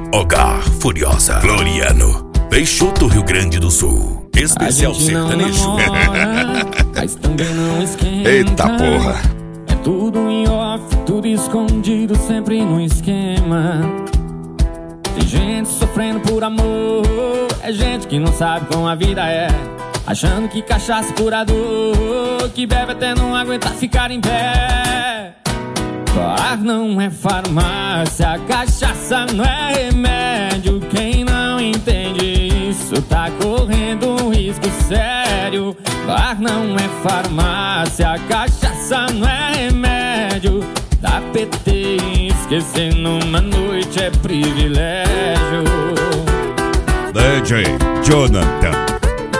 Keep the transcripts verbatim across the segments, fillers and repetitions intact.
Hogar Furiosa, Floriano, Peixoto, Rio Grande do Sul. Especial sertanejo. Namora, mas também não esquenta. Eita porra. É tudo em off, tudo escondido, sempre no esquema. Tem gente sofrendo por amor, é gente que não sabe como a vida é, achando que cachaça é curador, que bebe até não aguentar ficar em pé. Bar não é farmácia, cachaça não é remédio. Quem não entende isso tá correndo um risco sério. Bar não é farmácia, cachaça não é remédio. Dá P T, esquecer numa noite é privilégio. D J Jonathan.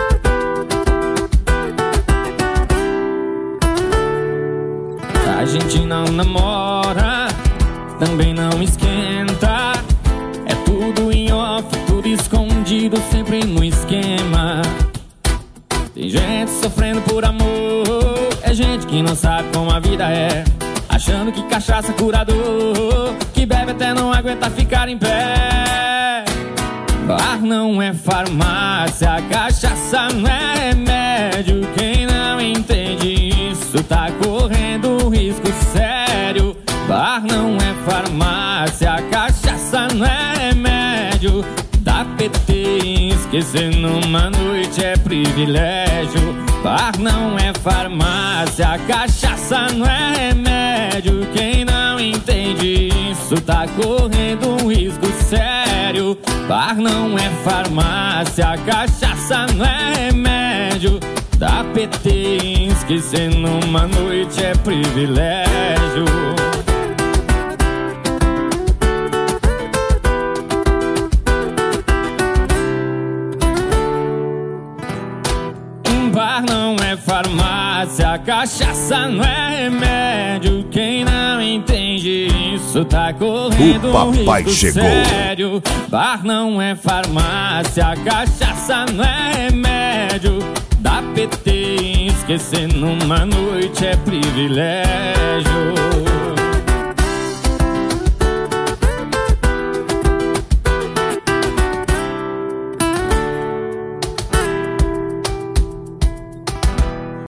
A gente não namora, também não esquenta. É tudo em off, tudo escondido, sempre no esquema. Tem gente sofrendo por amor, é gente que não sabe como a vida é, achando que cachaça é curador, que bebe até não aguentar ficar em pé. Bar não é farmácia, cachaça não é remédio. Quem não entende isso tá correndo um risco sério. Bar não é farmácia, cachaça não é remédio. Dá P T, esquecer numa noite é privilégio. Bar não é farmácia, cachaça não é remédio. Quem não entende isso tá correndo um risco sério. Bar não é farmácia, cachaça não é remédio. Dá P T, esquecer numa noite é privilégio. Bar não é farmácia, cachaça não é remédio. Quem não entende isso tá correndo um risco chegou. sério. Bar não é farmácia, cachaça não é remédio. Dá P T, esquecer numa noite é privilégio.